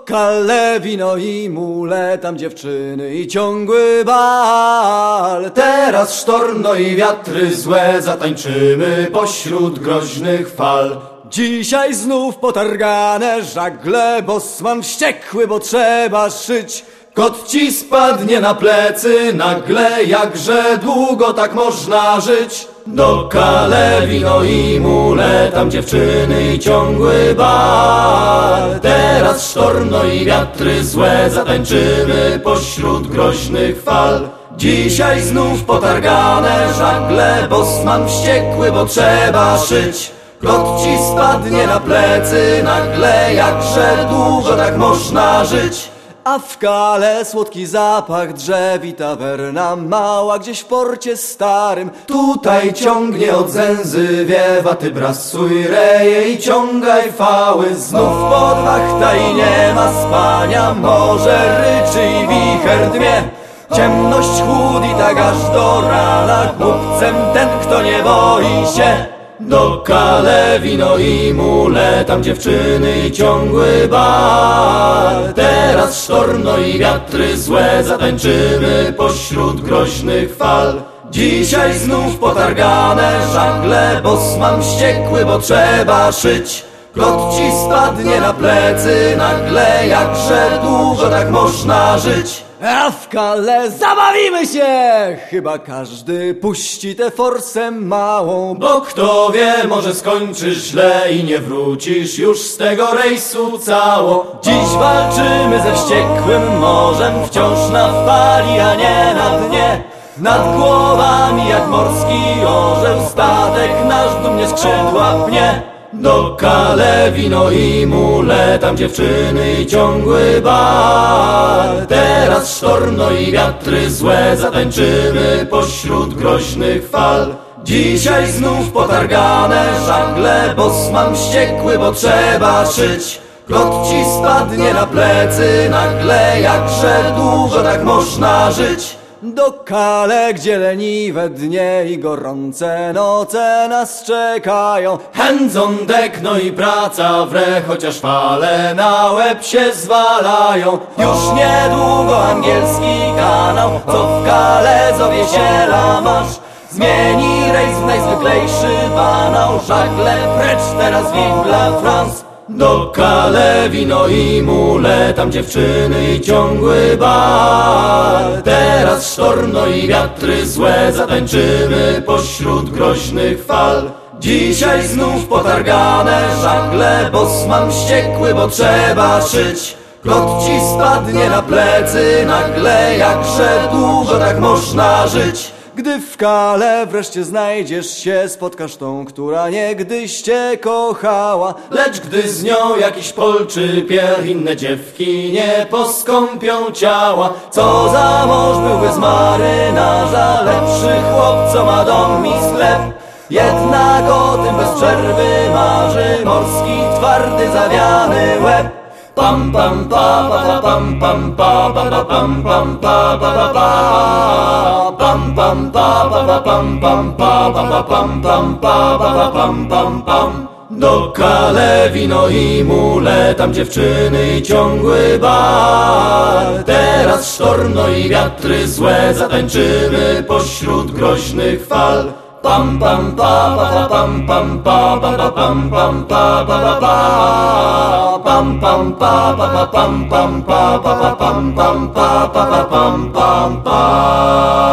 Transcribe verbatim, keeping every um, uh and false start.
kale, wino i mule, tam dziewczyny i ciągły bal. Teraz sztorm, no i wiatry złe, zatańczymy pośród groźnych fal. Dzisiaj znów potargane żagle, bosman wściekły, bo trzeba szyć. Kot ci spadnie na plecy nagle, jakże długo tak można żyć? Do kale, wino i mule, tam dziewczyny i ciągły bal. Teraz sztorm, no i wiatry złe, zatańczymy pośród groźnych fal. Dzisiaj znów potargane żagle, bosman wściekły, bo trzeba szyć. Kot ci spadnie na plecy nagle, jakże długo tak można żyć? A w kale słodki zapach drzew i tawerna mała gdzieś w porcie starym. Tutaj ciągnie od zęzy wiewa, ty brasuj reje i ciągaj fały. Znów podwachta i nie ma spania, morze ryczy i wicher dmie. Ciemność chłód i tak aż do rana, głupcem ten, kto nie boi się. Do kale, wino i mule, tam dziewczyny i ciągły bal. Teraz sztorm, no i wiatry złe, zatańczymy pośród groźnych fal. Dzisiaj znów potargane żagle, bosman wściekły, bo trzeba szyć. Kot ci spadnie na plecy nagle, jakże długo tak można żyć? A w kale zabawimy się! Chyba każdy puści tę forsę małą, bo kto wie, może skończysz źle i nie wrócisz już z tego rejsu cało. Dziś walczymy ze wściekłym morzem, wciąż na fali, a nie na dnie. Nad głowami jak morski orzeł, statek nasz dumnie skrzydła pnie. Do kale, wino i mule, tam dziewczyny i ciągły bal. Teraz sztorm, no i wiatry złe, zatańczymy pośród groźnych fal. Dzisiaj znów potargane żagle, bosman wściekły, bo trzeba szyć. Kot ci spadnie na plecy nagle, jakże długo tak można żyć? Do kale, gdzie leniwe dnie i gorące noce nas czekają. Hands on deck, no i praca wre, chociaż fale na łeb się zwalają. Już niedługo angielski kanał, co w kale zowie się La Manche, zmieni rejs w najzwyklejszy banał. Żagle precz, teraz vive la France. Do kale, wino i mule, tam dziewczyny i ciągły bal. Teraz sztorm, no i wiatry złe, zatańczymy pośród groźnych fal. Dzisiaj znów potargane żagle, bosman wściekły, bo trzeba szyć. Kot ci spadnie na plecy nagle, jakże długo tak można żyć? Gdy w kale wreszcie znajdziesz się, spotkasz tą, która niegdyś cię kochała. Lecz gdy z nią jakiś polczy pier, inne dziewki nie poskąpią ciała. Co za mąż byłby z marynarza, lepszy chłop, co ma dom i sklep. Jednak o tym bez przerwy marzy morski, twardy, zawiany łeb. Pam pam pa pa pam pam pa pa pam pam pa pa pa pam pam pa pa pam pam pa pa pam pam pa pa pam pam pam. Do kale, wino i mule, tam dziewczyny i ciągły bal. Teraz sztorm, no i wiatry złe, zatańczymy pośród groźnych fal. Pam pam pa pa pam pam pa pa pam pam pa pa pa pam pam pa pa pam pam pa pa pam pam pa pa pam pam pam.